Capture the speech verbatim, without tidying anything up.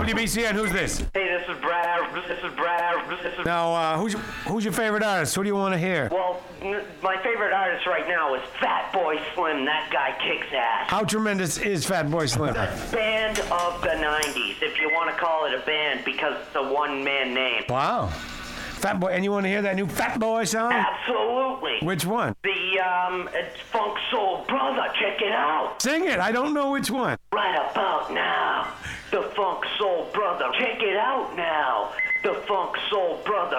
W B C N, who's this? Hey, this is Brad. This is Brad. This is. Now, uh, who's, who's your favorite artist? Who do you want to hear? Well, n- my favorite artist right now is Fat Boy Slim. That guy kicks ass. How tremendous is Fat Boy Slim? The band of the nineties, if you want to call it a band, because it's a one-man name. Wow. Fat Boy, and you want to hear that new Fat Boy song? Absolutely. Which one? The, um, it's Funk Soul Brother. Check it out. Sing it. I don't know which one. Right about now. The Funk Soul Brother. Check it out now. The Funk Soul Brother.